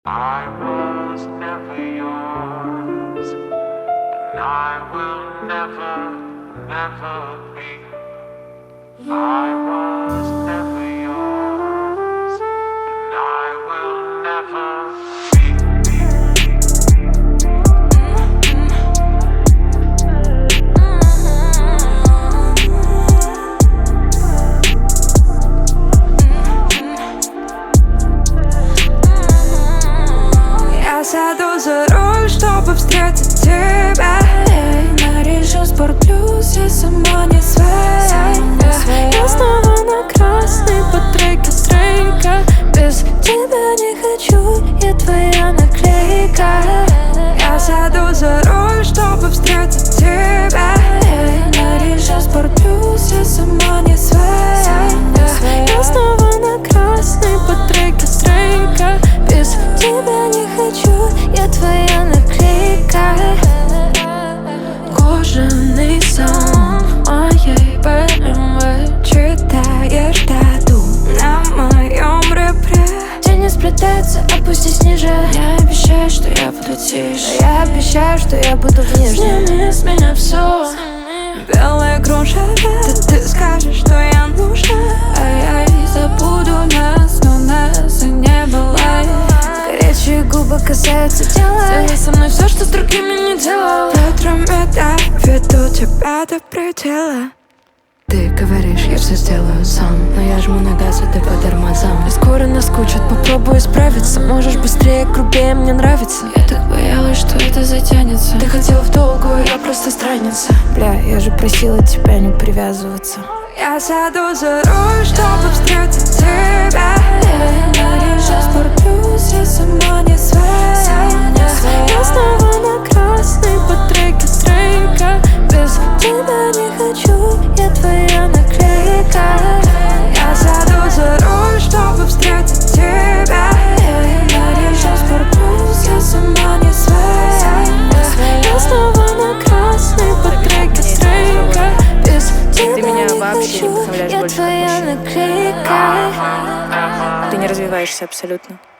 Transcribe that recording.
I was never yours, and I will never, never be. I was never yours, and I will never Я сяду за руль, чтобы встретить тебя. На режим Спорт Плюс, я сама не своя. Я снова на красный по треке стрейка. Без тебя не хочу, я твоя наклейка. Я сяду за руль, чтобы встретить тебя. На режим Спорт Плюс, я сама не своя. Я снова на красный по треке стрейка. Без тебя не хочу, я твоя наклейка. Кожаный сон моей BMW. Читаешь тату на моем ребре. Тени сплетаются, опустись ниже. Я обещаю, что я буду тише. Я обещаю, что я буду внешне. Сними с меня все. Белая кружева. Ты скажешь, что я нужна, а я и забуду нас, но нас и не было. Горячие губы касаются тела. Сделай со мной все, что с другими не делал. Ветром я веду тебя до предела. Ты говоришь, я все сделаю сам, но я жму на газ, а ты по тормозам. И скоро наскучит, попробую исправиться. Можешь быстрее, грубее, мне нравится. Я так боялась, что это затянется. Ты хотела в долгую, я просто странница. Бля, я же просила тебя не привязываться. Я сяду за руль, чтобы встретить тебя. На режим Спорт Плюс, я сама не своя. Я снова на красный по треке стрейка. Без тебя не хочу, я твоя наклейка. Я сяду за руль, чтобы встретить тебя. На режим Спорт Плюс, я сама не своя. Я снова на красный по треке стрейка. Без тебя не хочу, я твоя наклейка. Ты не развиваешься абсолютно.